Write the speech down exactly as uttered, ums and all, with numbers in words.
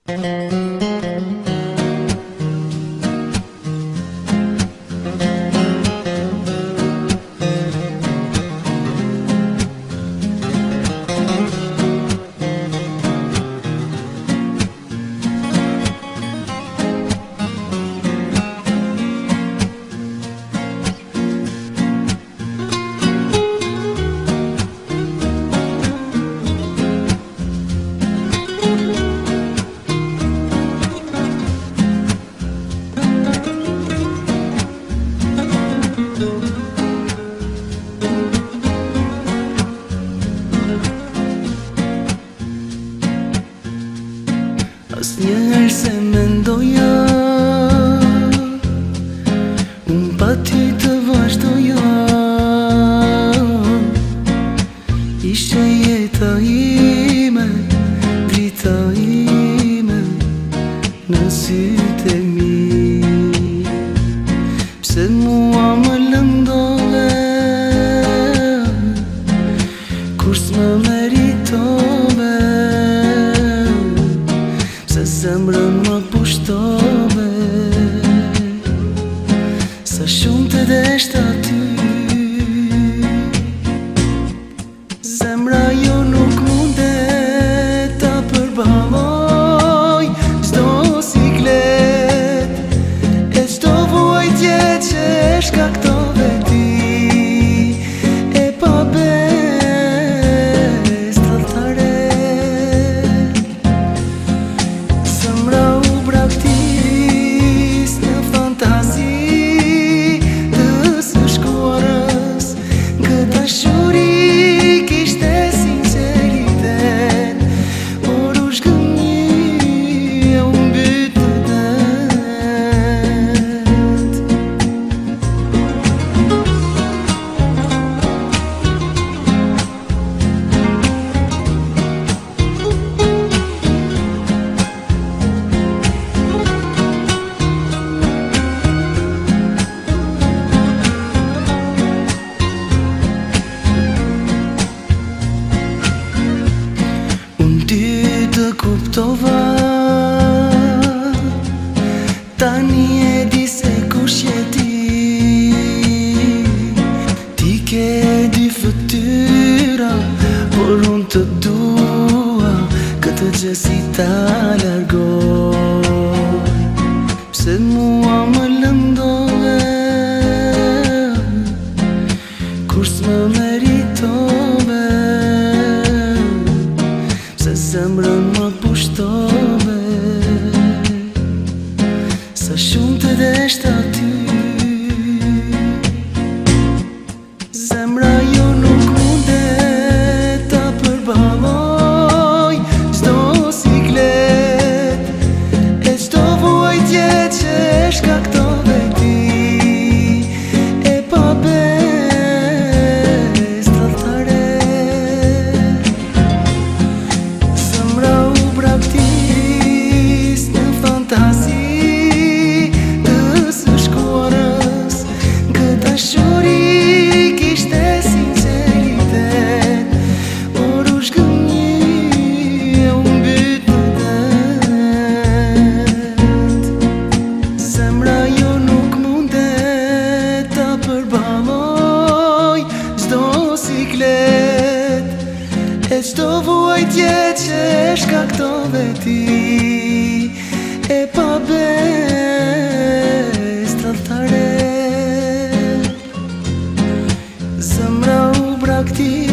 Asnjëherë se mendoja unë pa ty të vazhdoja. Ishe jeta ime, drita ime në sytë e mi. Pse mua më lëndove kur s'më meritove, se zemrën më pushtove, sa shumë të deshta ty. Zemra jo nuk mundet ta përballoj çdo siklet e çdo vujtje që shkaktove ti. E pa besë talltare, zemra u braktis në fantazi të së shkuarës. Këtë dashuri kishte sinceritet, por u shkënjy e u mbyt në det. Unë ty të kuptova, tani e di se kush je ti. Ti ke dy fytyra, por unë të dua, këtë gjë si ta largoj. Pse mua më lëndove kur s'më meritove, se zemrën më pushtove, sa shumë të deshta ty. Zemra jo nuk mundet ta përballoj çdo siklet e çdo vujtje që shkaktove ti. E pa besë talltare, zemra u braktis në fantazi të së shkuarës. Këtë dashuri kishte sinceritet, por u shkënjy e u mbyt në det. Zemra jo nuk mundet ta përballoj çdo siklet e çdo vujtje që shkaktove ti. E pa besë talltare, zemra u braktis